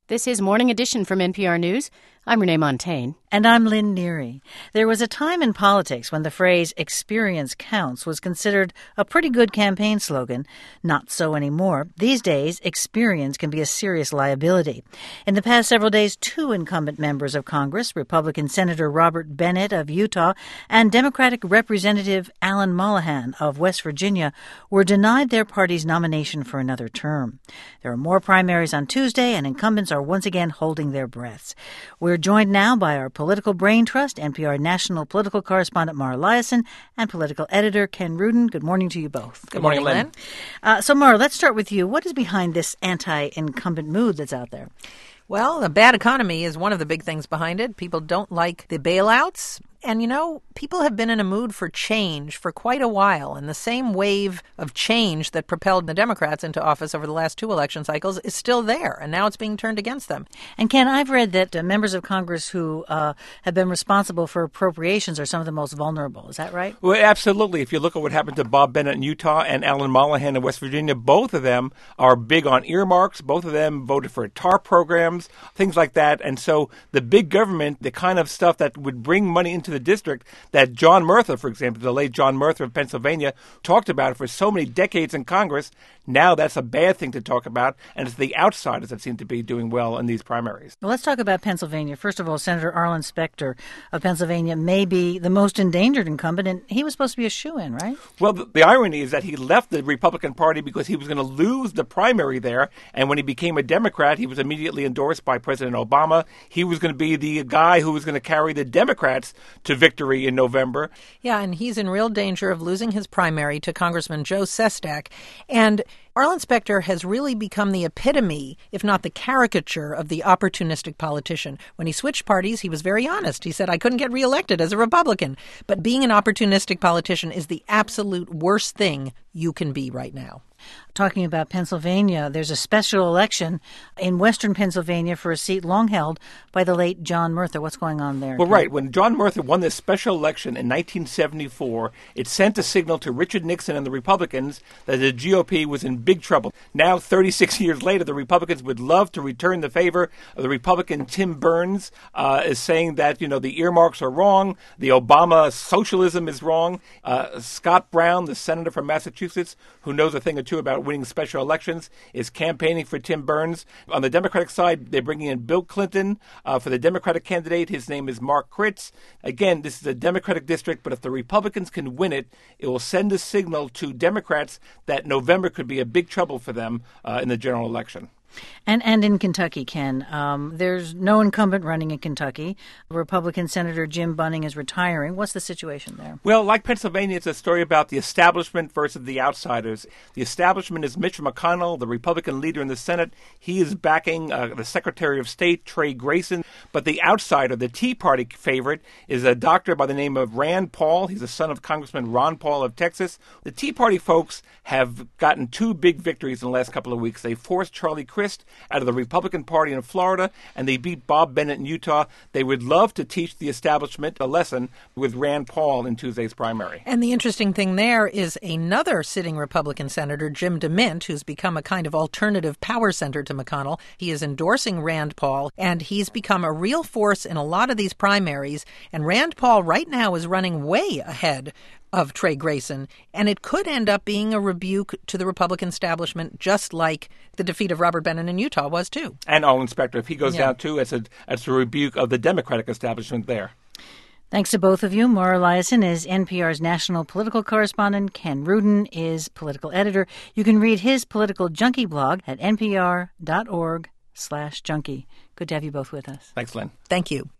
This is Morning Edition from NPR News. I'm Renee Montaigne. And I'm Lynn Neary. There was a time in politics when the phrase experience counts was considered a pretty good campaign slogan. Not so anymore. These days, experience can be a serious liability. In the past several days, two incumbent members of Congress, Republican Senator Robert Bennett of Utah and Democratic Representative Alan Mollohan of West Virginia, were denied their party's nomination for another term. There are more primaries on Tuesday, and incumbents are once again holding their breaths. We're joined now by our political brain trust, NPR national political correspondent Mara Liasson, and political editor Ken Rudin. Good morning to you both. Good morning, Lynn. So, Mara, let's start with you. What is behind this anti-incumbent mood that's out there? Well, the bad economy is one of the big things behind it. People don't like the bailouts. And, people have been in a mood for change for quite a while. And the same wave of change that propelled the Democrats into office over the last two election cycles is still there. And now it's being turned against them. And, Ken, I've read that members of Congress who have been responsible for appropriations are some of the most vulnerable. Is that right? Well, absolutely. If you look at what happened to Bob Bennett in Utah and Alan Mollohan in West Virginia, both of them are big on earmarks. Both of them voted for TARP programs, things like that. And so the big government, the kind of stuff that would bring money into the district that John Murtha, for example, the late John Murtha of Pennsylvania, talked about for so many decades in Congress, now that's a bad thing to talk about, and it's the outsiders that seem to be doing well in these primaries. Well, let's talk about Pennsylvania. First of all, Senator Arlen Specter of Pennsylvania may be the most endangered incumbent, and he was supposed to be a shoo-in, right? Well, the irony is that he left the Republican Party because he was going to lose the primary there, and when he became a Democrat, he was immediately endorsed by President Obama. He was going to be the guy who was going to carry the Democrats to victory in November. Yeah, and he's in real danger of losing his primary to Congressman Joe Sestak. And Arlen Specter has really become the epitome, if not the caricature, of the opportunistic politician. When he switched parties, he was very honest. He said, I couldn't get reelected as a Republican. But being an opportunistic politician is the absolute worst thing you can be right now. Talking about Pennsylvania, there's a special election in western Pennsylvania for a seat long held by the late John Murtha. What's going on there? Well, right. When John Murtha won this special election in 1974, it sent a signal to Richard Nixon and the Republicans that the GOP was in big trouble. Now, 36 years later, the Republicans would love to return the favor. The Republican Tim Burns is saying that, the earmarks are wrong. The Obama socialism is wrong. Scott Brown, the senator from Massachusetts, who knows a thing or two about winning special elections, is campaigning for Tim Burns. On the Democratic side, they're bringing in Bill Clinton for the Democratic candidate. His name is Mark Kritz. Again, this is a Democratic district, but if the Republicans can win it, it will send a signal to Democrats that November could be a big trouble for them in the general election. And in Kentucky, Ken, there's no incumbent running in Kentucky. Republican Senator Jim Bunning is retiring. What's the situation there? Well, like Pennsylvania, it's a story about the establishment versus the outsiders. The establishment is Mitch McConnell, the Republican leader in the Senate. He is backing the Secretary of State, Trey Grayson. But the outsider, the Tea Party favorite, is a doctor by the name of Rand Paul. He's the son of Congressman Ron Paul of Texas. The Tea Party folks have gotten two big victories in the last couple of weeks. They forced Charlie Crist out of the Republican Party in Florida, and they beat Bob Bennett in Utah. They would love to teach the establishment a lesson with Rand Paul in Tuesday's primary. And the interesting thing there is another sitting Republican Senator, Jim DeMint, who's become a kind of alternative power center to McConnell. He is endorsing Rand Paul, and he's become a real force in a lot of these primaries. And Rand Paul right now is running way ahead of Trey Grayson, and it could end up being a rebuke to the Republican establishment, just like the defeat of Robert Bennett in Utah was, too. And Arlen Specter, if he goes down, too, it's a rebuke of the Democratic establishment there. Thanks to both of you. Mara Liasson is NPR's national political correspondent. Ken Rudin is political editor. You can read his Political Junkie blog at npr.org/junkie. Good to have you both with us. Thanks, Lynn. Thank you.